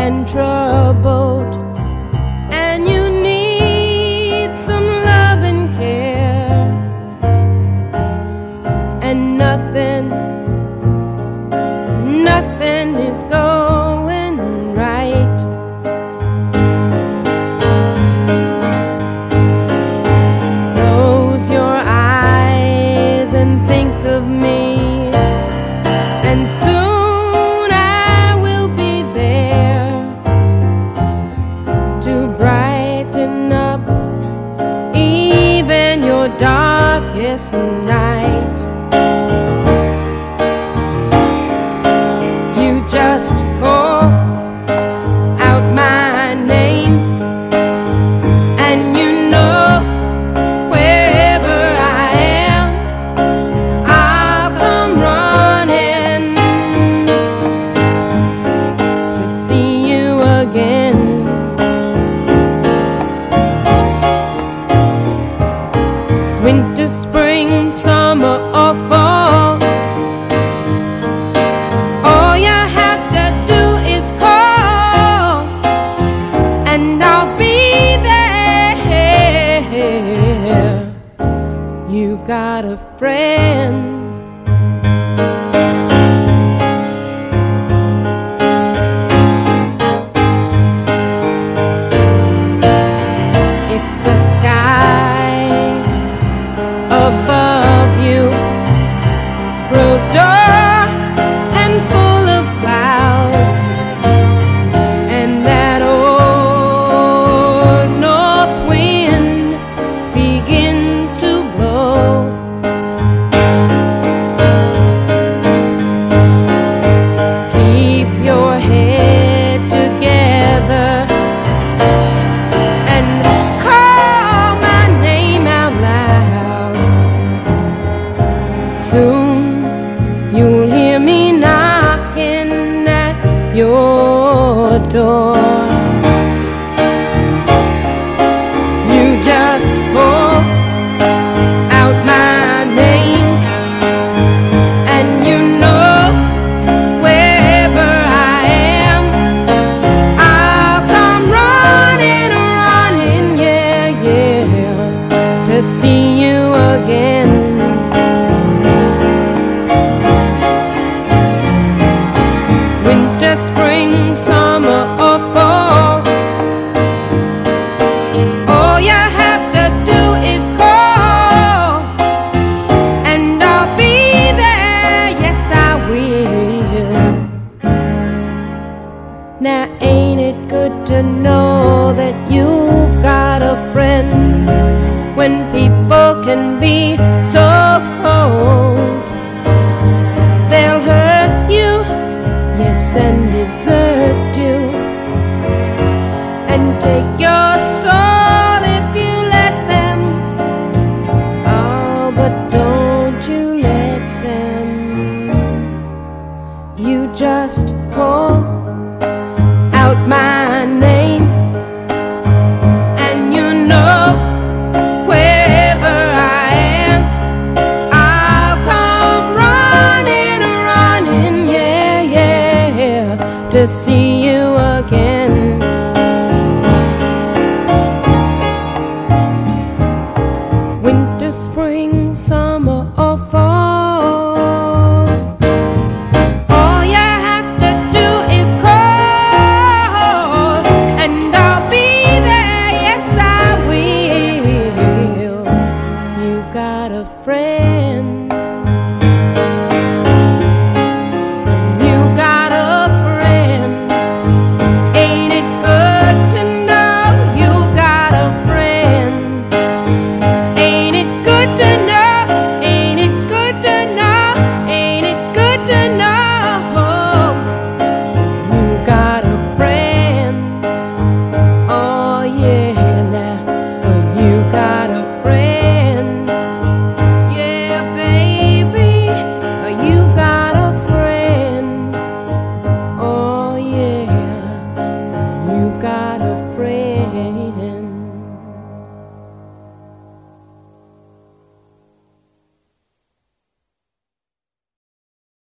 and troubled, and you need some love and care, and nothing is going right. Close your eyes and think of me, and soon I will be there to brighten up even your darkest night. You just call out my name, and you know wherever I am, I'll come running to see you again. Winter, spring, summer, or fall, all you have to do is call, and I'll be there. You've got a friend. If the sky above you grows dark and full of clouds, and that old north wind begins to blow, keep your head together and call my name out loud. Soon you'll hear me knocking at your door. You just call out my name, and you know wherever I am, I'll come running, yeah, to see you again. Winter, spring, summer, or fall, all you have to do is call, and I'll be there, yes I will. Now ain't it good to know that you've got a friend when people can be so cold? They'll hurt you, yes, and desert you, and take your soul if you let them. Oh, but don't you let them. You just call out my